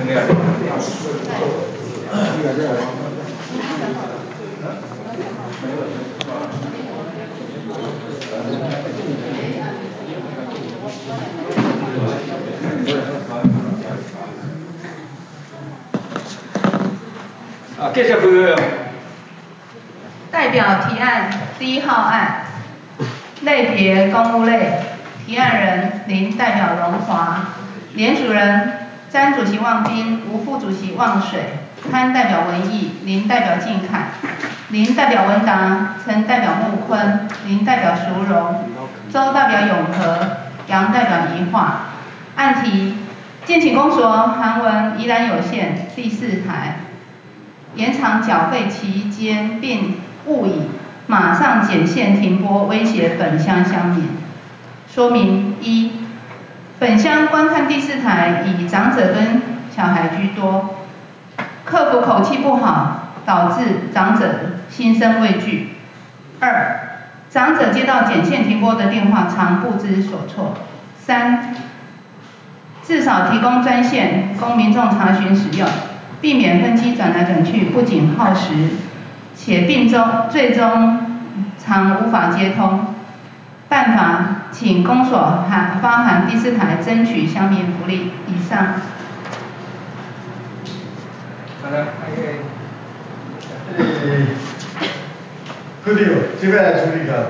啊，继续开会哦。 代表提案第1号案，类别公务类，提案人林代表荣华，联署人詹主席望斌，吴副主席望水，潘代表文艺，林代表靖凯，林代表文达，陈代表穆坤，林代表淑荣，周代表永和，杨代表宜化。案题：建请公所韩文宜兰有线第4台延长缴费期间，并勿以马上剪线停播威胁本乡乡民。说明：1. 本乡观看第4台以长者跟小孩居多，客服口气不好，导致长者心生畏惧。2. 长者接到剪线停播的电话常不知所措。3. 至少提供专线供民众查询使用，避免分机转来转去，不仅耗时，且最终常无法接通。办法，请公所发函第4台争取乡民福利。以上。 好的， 科长，这边来处理的。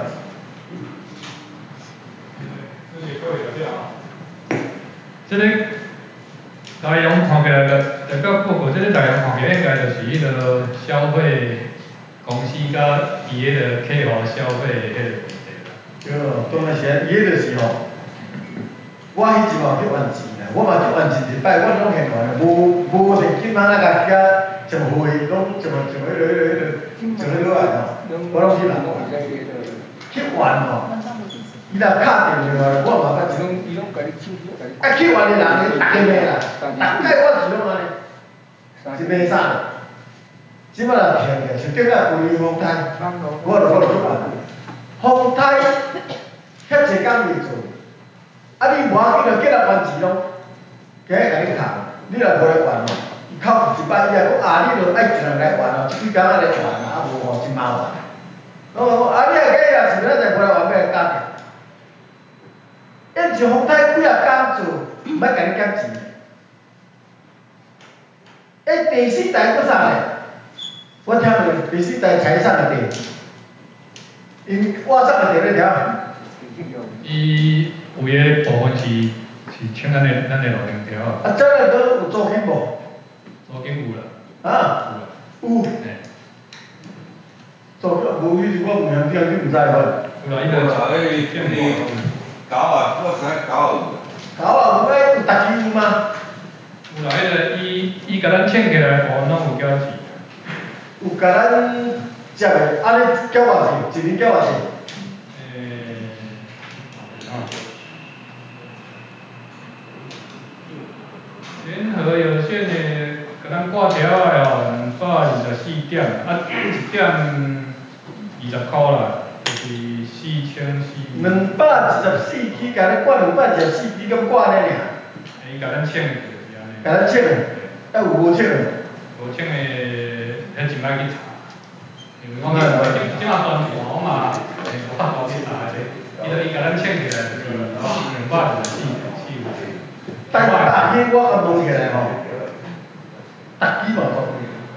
这个内容看起来就个报告，这个内容看起来应该就是迄个消费公司甲伊迄个客户消费的迄个问题啦。 对，当然是，伊迄就是吼，我迄阵嘛去还钱啦，我嘛去还钱一摆，我拢现还啦，无现金啊，那个遐上会拢上迄个来吼，我拢去还，去还吼。伊若敲电话，我嘛捌一种，啊去还的人，逐个骂啦，逐届我是拢安尼，一骂啥？即摆若骗个，像顶下规风台，我就去还。风台遐济工未做，啊你无要紧，就叫人还钱咯，今日甲你扣，你若无来还吼，伊扣一摆以后，你就爱一人来还咯，几工仔来还啊无吼真麻烦。你若假若是咱就无来还，要来加价。因像风台几啊工做，毋捌甲你减钱。第4台搁啥嘞？我听到第4台才上的电，因我上的电咧调。 伊有诶部分是请咱的路顶调啊。 啊，这个都有租金无？ 租金有啦。 啊？有。 嘿。 租无迄是我唔晓听，你唔知无？ 有啦，伊就查迄电话。 狗啊，我知狗狗啊，有咩有逐期有吗？ 有啦，迄个伊甲咱请起来，无拢有缴钱。 有甲咱接的，安尼缴偌济？一年缴偌济？ 联合有线的，甲咱挂条的哦，224点，啊，1点20块啦，就是4400。 214支，甲咱挂214支，咁挂咧尔。 伊甲咱请的就是安尼。 甲咱请的，啊有无请的？ 无请的，迄真歹去查，因为我即马传传我嘛，我去查的，伊甲咱请起来就是224。 但是大机我咁弄起来吼，大机嘛做。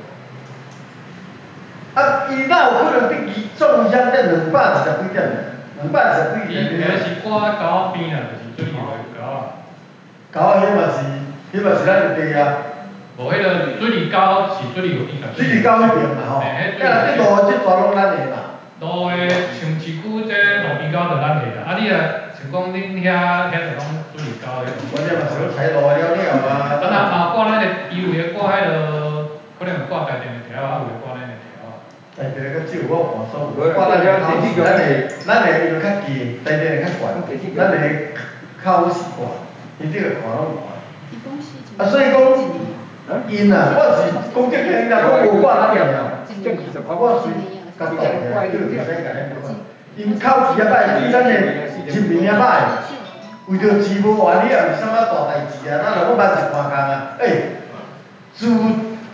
啊，伊哪有可能比伊中央在210几点？210几点？ 伊个是挂狗边啦，就是水牛的狗啊。 狗啊，迄嘛是咱地啊。 无，迄个水里狗是水里有伊家。 水里狗迄边嘛吼，这路这全拢咱的嘛。 路的像市区这路边狗就咱的啦，啊你若像讲恁遐就拢水里狗的。 我这嘛是要采路了啊。 啊那嘛挂咱的，伊有诶挂迄落，可能挂台电的条啊，有诶挂咱的条啊。 台电个只有我看所，挂咱的口，咱的就较低，台电的较悬，咱的口是挂，伊这个看拢悬。啊，所以讲，因啊，我是讲这个因啊，我无挂咱了，我是甲动的，这个袂使甲咱讲。因口气啊歹，比咱的人民啊歹，为着钱无还，你也毋是啥物大代志啊，咱若要办一盘工啊，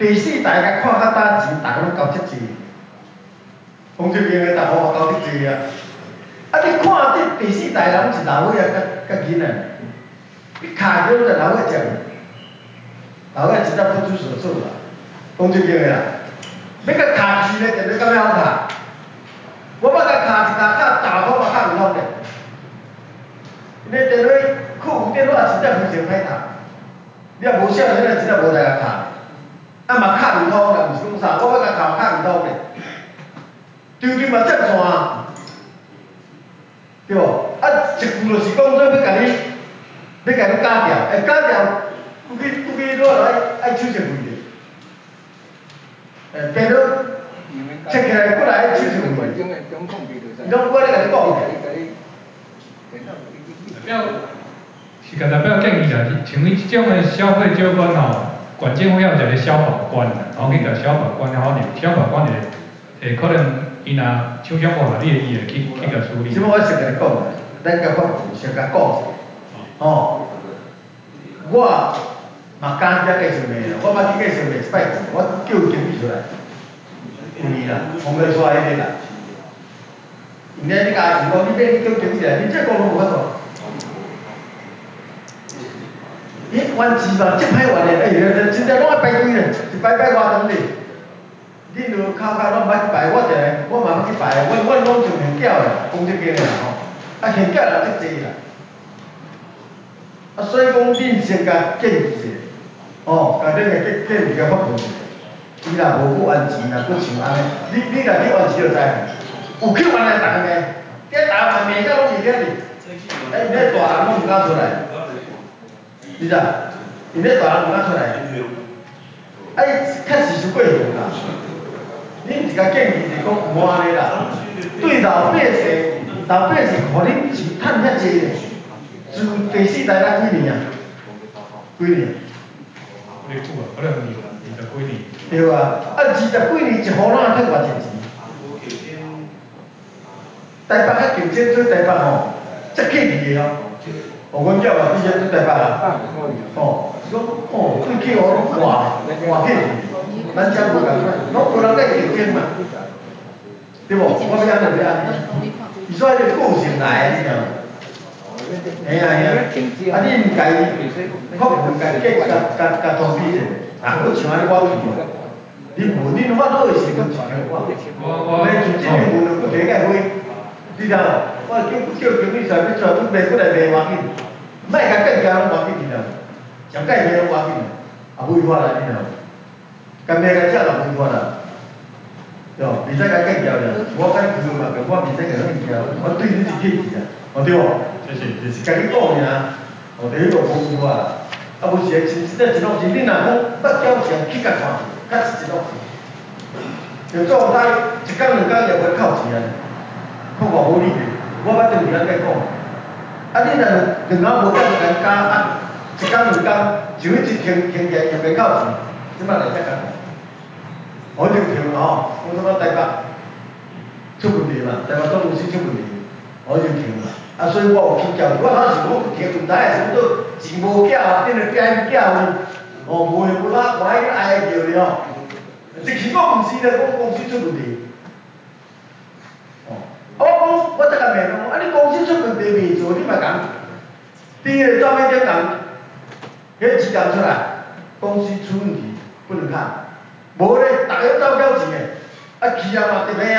第四代甲看较大钱，大家拢交遮济。洪秀英个大户交遮济啊！啊，你看第四代人是老伙仔甲囡仔，你卡着就老伙仔，老伙仔真正不知所措啦。洪秀英个啦，要甲卡住咧，就要敢要好卡。我捌甲卡一卡大箍嘛卡唔通咧。你电话酷电话真正非常歹卡，你也无少年人真正无在甲卡，啊嘛卡唔通啦，毋是讲啥，我要甲卡唔通咧。张张嘛接线啊，对无？啊，一句就是讲做要甲你加调，加调，估计我爱手续费咧。变做切起来过来手续费。拢我咧甲你讲嘅。 代表建议啦，像你这种的消费纠纷吼，管政府要有一个消法官啦，然后去甲消法官好，消法官会可能伊若厂商无合理的，伊会去甲处理。 即摆我先甲你讲，咱甲法务先甲讲者，哦，我嘛敢遮继续骂啦，我捌去继续骂一摆，我叫经理出来，有伊啦，红来出来迄个啦。因咧你家己讲，你免叫经理来，你这讲拢无法度。完钱嘛，即歹完咧，真正拢爱排队咧，一排外长咧。恁落口拢毋捌去排，我嘛要去排，我拢从现缴咧，公积金啦吼，啊现缴人足济啦。啊，所以讲恁先甲建议者，哦，甲恁个建议甲发布者，伊若无去完钱啦，佫像安尼，你若去完钱就知，有去完来逐个，这大万名个拢是遐哩，因咧大人拢毋敢出来。是啊，因咧大人毋敢出来，确实是过分啦。恁一个建议是讲唔安尼啦，对老百姓，互恁钱趁遐济咧，自第四代咱几年啊？几年？ 你久啊，可能20几年。 对啊，20几年一户哪趁偌济钱？台北较竞争做台北吼，足客气个哦。阮囝嘛以前做台北啊，哦，是讲哦，对去哦偌客气，咱遮无共款，拢无人咧竞争嘛，对无？我要安怎要安尼？伊说迄个个性来，你知影？嘿啊，啊你毋家己，可毋家己甲通知者，啊，佫像安尼我去，恁无恁法度的时佫传给我，你就这边无佫提个会，你知无？我叫经理上要传，你卖过来卖偌紧，莫甲更加拢偌紧，你知无？上届卖拢偌紧，也违法啦，你知无？干卖甲遮就违法啦。对，袂使甲计较了。我甲你讲嘛，我袂使甲你计较，我对你是客气啊，对无？就是甲你讲尔，第迄个无错啊。啊，无是真一桩事，你若讲捌缴钱去甲看，较是一桩事。就做歹一工两工也袂扣钱啊，看偌无理的。我捌对人甲讲，啊，你若两工无缴就甲加啊，一工两工就一直停起来也袂扣钱，即摆来才甲讲。我就停了吼，我他妈台北出问题嘛，台北总公司出问题，我就停了。啊，所以我有去缴，我当时我停唔知是做钱无缴啊，变成变缴呢，哦，无爱去挨叫了吼。即是我唔是咧，我公司出问题。哦，我讲我再甲问讲，啊你公司出问题未做，你嘛讲，第一个照片点讲，迄几讲出来，公司出问题不能看。无咧，大家斗缴钱诶，啊去啊嘛特别啊，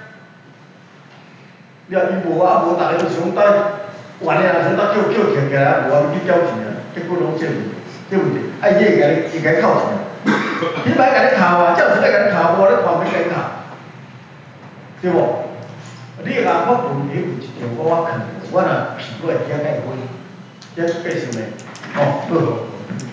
你话伊无啊，无大家就想倒完了想倒叫停起来，无啊去缴钱啊，结果拢这问题，啊伊会甲你扣钱，你莫甲你扣啊，照时来甲你扣，无咧旁边甲你扣，对无？你若我问题有一条我肯，我若屁股会惊解开，这继续咧，哦，好。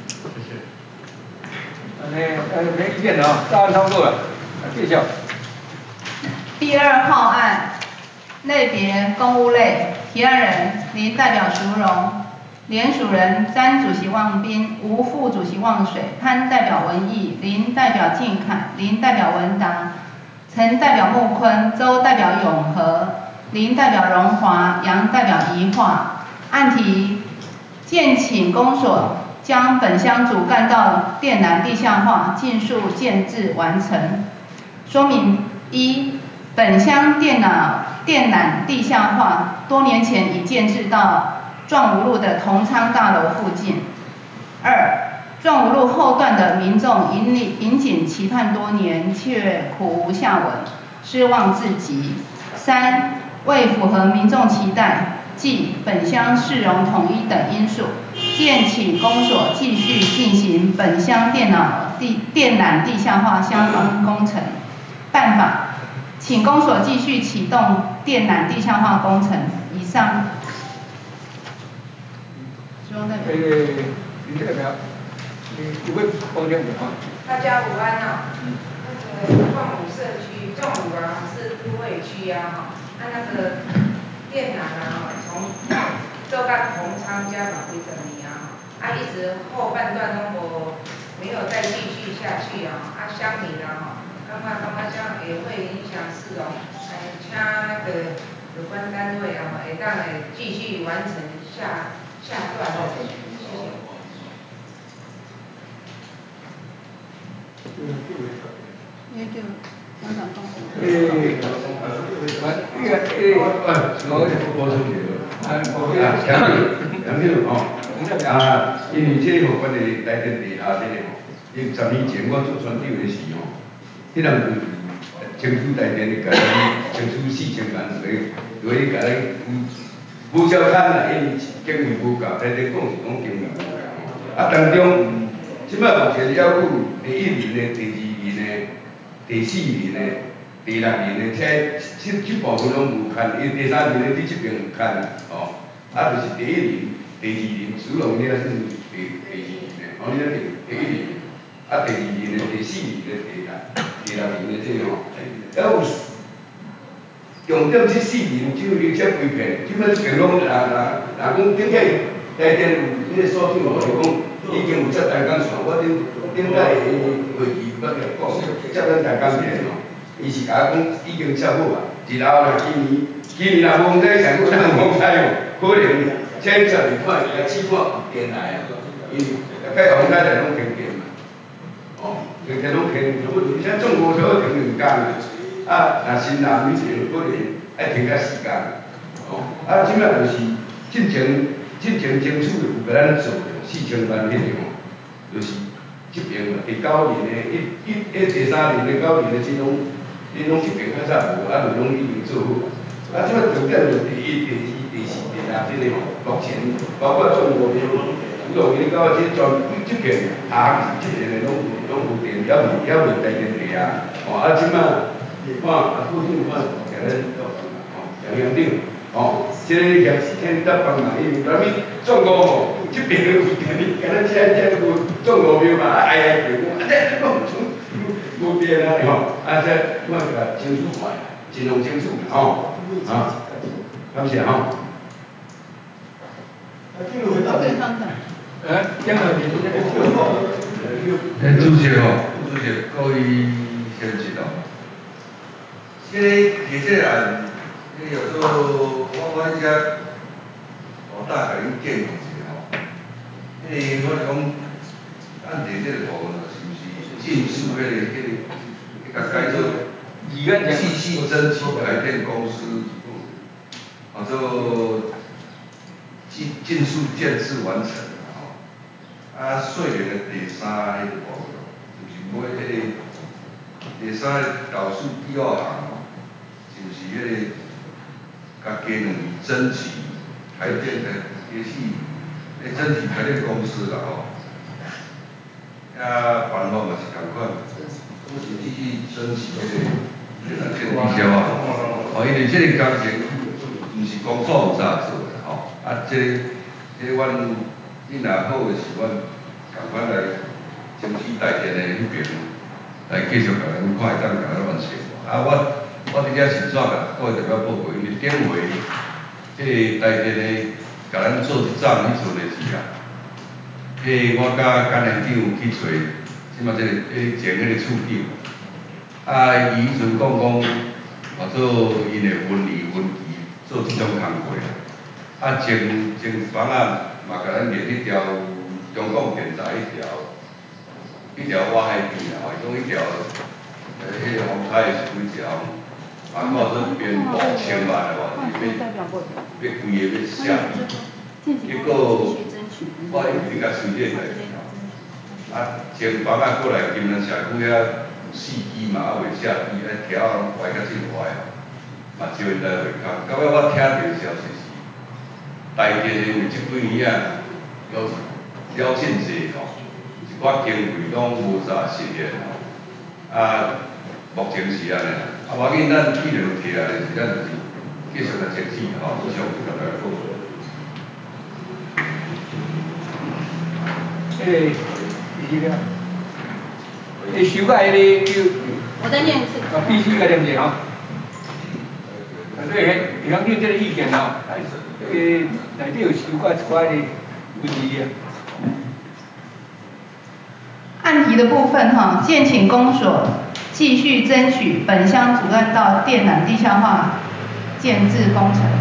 没意见了啊，大案操作了，继续。 第2号案，类别公务类，提案人林代表淑荣，联署人詹主席望斌，吴副主席望水，潘代表文义，林代表靖凯，林代表文达，陈代表木坤，周代表永和，林代表荣华，杨代表宜化。案题：建请公所将本乡主干道电缆地下化尽数建置完成。说明一，本乡电缆地下化多年前已建置到壮武路的同昌大楼附近。二，壮武路后段的民众引颈期盼多年，却苦无下文，失望至极。三，为符合民众期待，即本乡市容统一等因素，建请公所继续进行本乡电缆地下化相关工程。办法，请公所继续启动电缆地下化工程。以上。 你这个表，你会帮点什么？ 大家午安啊。那个壮武社区，壮武啊是都会区啊哈，那个电缆啊从做到同昌加到几十年啊，一直后半段都没有再继续下去啊，乡民啊哈，感觉这样也会影响市容，请那个有关单位啊会当继续完成下段的，谢谢。 因为这有关的台电地下这个吼，因10年前我做村长的时候，迄人就政府台电甲咱征出4000万落去甲咱无照摊啦，因为经费无够，台电讲是讲经费无够吼。当中即摆目前了有第1年的、第2年的、第4年的、第6年的，这部分拢有看，因第3年的伫这边有看哦，就是第1年、第2年，属龙你那算第2年的，哦，你那第1年，第2年的、第4年的、第6年的这吼，有重点这4年就有这规片，即摆这边拢讲顶起台电有迄个所长就讲，已经有接单工线，我顶摆会议捌来讲，接咱单工片吼，伊是甲我讲已经接好啊，日后若今年若无在上过咱讲采哦，可能前12款甲4款有电来啊，因解放台来拢停电嘛，哦，停电拢停，而且中午都停2天啊，若新南以前可能爱停甲4天，哦，即摆就是进前争取有甲咱做4000万迄个吼，就是这边嘛，第9年的第3年的9年的这种，这边较早无，就拢已经做好。即摆重点就第1、第2、第4、第6这个吼，目前包括中国的6年到这片这边的拢有电，也未台电地啊，即摆看附近看，甲咱杨长。哦，这个也是天得帮忙，因为咱们中国吼，这边有电，敢若这有中国庙嘛，哎电，这无电啊吼，这我甲清楚看，尽量清楚吼，感谢吼。 进入回答。 江河民这个主席吼，主席各位先知道，这个其实啊。有时候我一下，大概已经建议一下吼，因为我是讲，按这个图是不是进驻甲改做继续争取台电公司，做尽速建设完成吼，细连的第3迄个部分，就是每迄个第3个导数第2行吼，就是迄个。甲家两争取台电的，也是争取台电公司啦吼。办法嘛是同款，都是继续争取这个电力消啊。因为这个工程毋是公所有早做的吼，这阮若好的是阮同款来争取台电的迄边来继续甲咱看会当甲咱完成。我伫遮是怎个各位代表报告，因为点位，迄个台电的甲咱做一站去做的是啊，我甲干连长去找，即马这个前迄个处长，伊迄阵讲做因的分期做即种工作前房嘛甲咱列迄条中共建材一条挖海边啊，伊讲一条，迄个红海是几条，啊，看说编5000万的话，要规个要下地，结果我一直甲随便来，啊，前房啊过来金门社区遐4支嘛，还未下地，条啊拢歪甲真歪哦，嘛招因来袂空。到尾我听到消息是，台电因为即几年啊，了真济吼。 一寡经费拢无啥实现吼，啊，目前是安尼啦，啊，无要紧，咱既然摕来是咱就是继续来争取吼，不想不来做。 修改的就， 我再念一次。 必须要念一下吼。所以乡亲这个意见吼，内底有修改一寡的问题啊。 案题的部分哈，建请公所继续争取本乡主干道电缆地下化建制工程，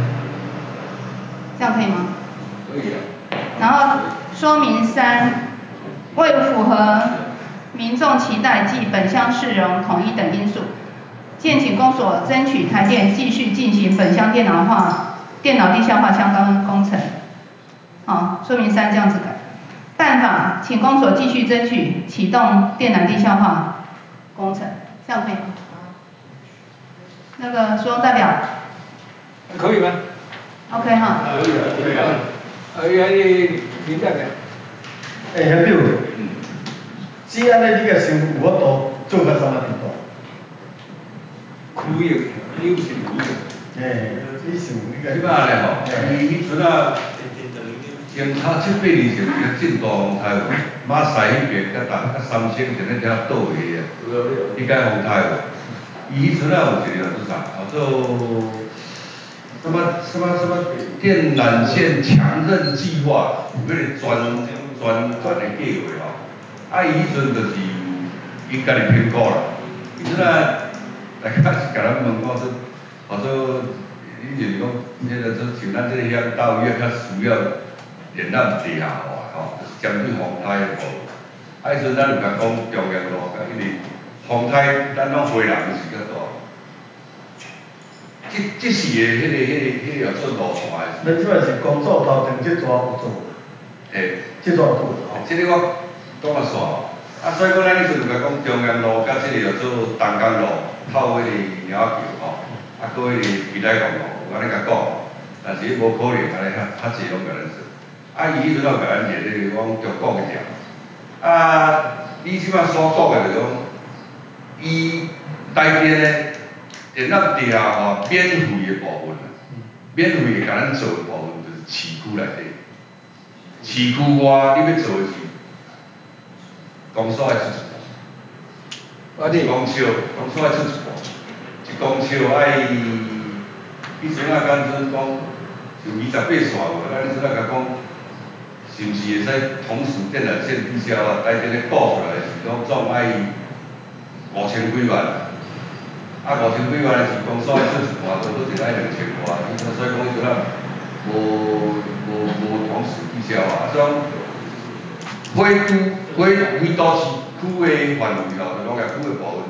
这样可以吗？ 可以啊。 然后说明3，为符合民众期待及本乡市容统一等因素，建请公所争取台电继续进行本乡电脑地下化相关工程。好，说明3这样子改。 办法，请公所继续争取启动电缆地下化工程，这样可以吗？那个说代表， 可以吗 ？OK 哈。 可以啊，可以啊。林代表。 乡长，只安尼你个想有法度做到什么程度？ 可以，你有成功。 你想你个。 即摆咧吼，伊迄阵啊。 检查7、8年前个进度风台无，马赛迄边甲三星前咧遐倒去啊，你解风台无？伊迄阵啊有一个叫做啥？叫做什么电缆线强韧计划，有迄个专的计划吼。啊，伊迄阵就是伊家己评估啦。伊阵啊，大家是甲咱问讲说，或者你就是讲，迄个说像咱这个乡岛伊较需要。 电缆地下化吼，就是针对风台的部分。啊，迄阵咱就甲讲中央路，甲迄个风台，咱拢回人是较大。这是迄个做路线的。 咱即摆是工作头前这抓有做。这抓有做。 这个我讲啊煞吼，啊，所以讲咱迄阵就甲讲中央路甲这个叫做东港路，透迄个鸟桥吼，啊，搁迄个期待公路，有安尼甲讲，但是无可能安尼较济拢甲咱做。 啊，伊迄阵有甲咱列咧，讲中国个条。啊，你即摆所讲的就讲，伊台电咧，电缆地下化免费的部分，免费的甲咱做的部分就是市区内底。市区外你要做的是公所爱出一半，公所爱出一半，一公所爱，以前啊，敢说讲就28线无，咱迄阵啊甲讲。 是毋是会使同时电缆线地下化，台电咧报出来是讲总爱5000几万，啊5000几万的是公所爱出一半，多多是爱2000外，所以讲迄阵啊无同时地下化，所以讲非都市区的范围吼，就农业区的部分，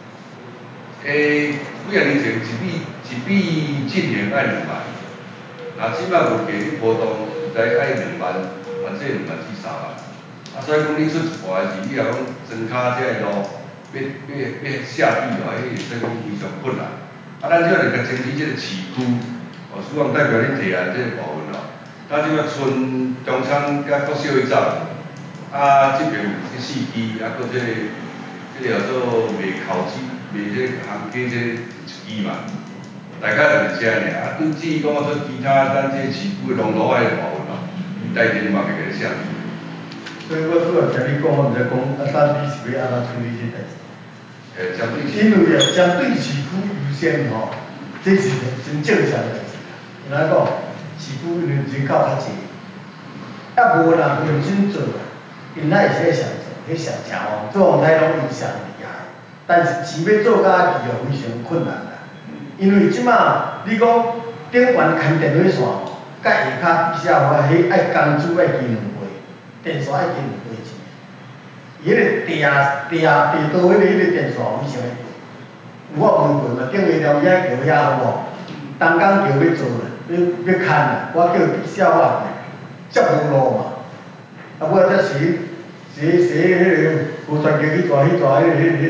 几啊年前一笔进年爱2万，啊即摆物价你波动在爱2万。 反正2万至3万，啊，所以讲你出一半是，你若讲装卡这个路，要下地哦，迄所以讲非常困难。啊，咱即个就甲争取这个市区，希望代表你提案这个部分哦。咱即个村中厂甲国小一站，啊，这边有4支，啊，搁这个叫做卖烤鸡，卖这行街这1支嘛，大概就是这样尔。啊，对至于讲说其他咱这市区的农路爱的部分哦。 台电嘛袂个下。 所以我主要听你讲，我毋知讲你是要安怎处理这代志。 针对因为针对市区优先吼，这是真正常的代志。怎讲？市区因为人口较济，啊无人认真做，因那会使上做，迄上正哦，做红台拢伊上厉害，但是钱要做甲伊就非常困难啦。因为即马你讲顶悬牵电话线。甲下骹地下化，迄爱工资爱支2倍， 电线已经有规钱，伊迄个地道迄个电线有啥？我问过嘛，顶下条遐桥遐好无？东港桥要做咧，要牵啦，我叫小华接无路嘛，啊，我则时迄个无传桥去抓迄个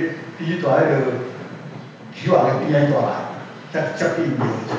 球啊个边仔抓来，才接地庙去。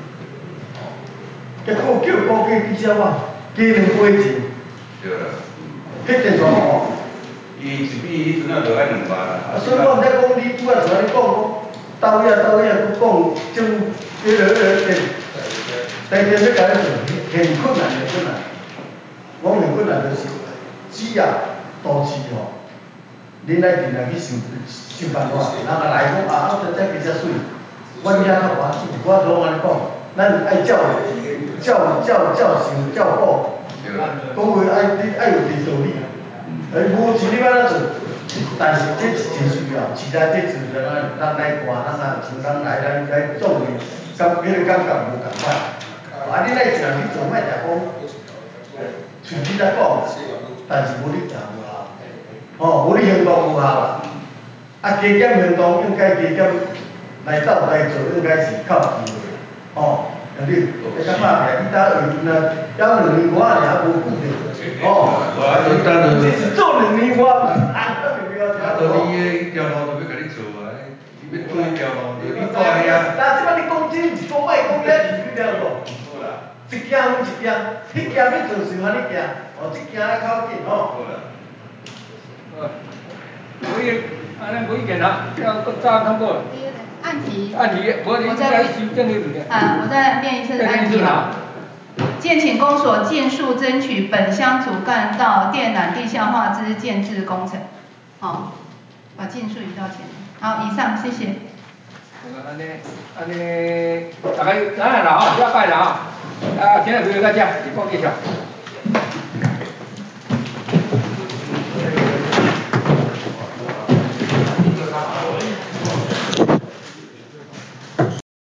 结果叫高价比小华加2倍钱。 对啦。 迄电线哦。 伊一笔迄阵啊就爱2万啦。 所以我毋知讲你拄仔像安尼讲，到遐佫讲种迄个台电要甲你做，很困难的困难。我很困难就是只要都市吼，恁来定来去想办法，人家来讲啊，这比较水，我遐较划算，我总安尼讲，咱爱照想照顾，讲话爱有地道理。无钱你要怎做？但是这是真需要，其他这是人来看，人来做的，迄个感觉无共款。啊，你来常去做，莫定讲，喙齿在讲，但是无你行无效，哦，无你行动无效。啊，加减行动应该加减来做，应该是靠机会，哦。你较拍拼，你打二军啊，养2年外尔无固定，哦，这是做2年外， 啊，就你迄条路就要甲你做啊，你要做迄条路，就你住遐。 但即摆你讲真，是讲歹讲遐是几条路？好啦，一件分一件，迄件要做是安尼行，哦，这件来靠近哦。好啦。 无意见啦，要早通过。 案题， 我再修正一点。 我再念一次案题啊。建请公所尽速争取本乡主干道电缆地下化之建制工程。好，把尽速移到前面。好，以上，谢谢。 安尼，大家咱来啦，不要拜了啊！今日就到这，以后见。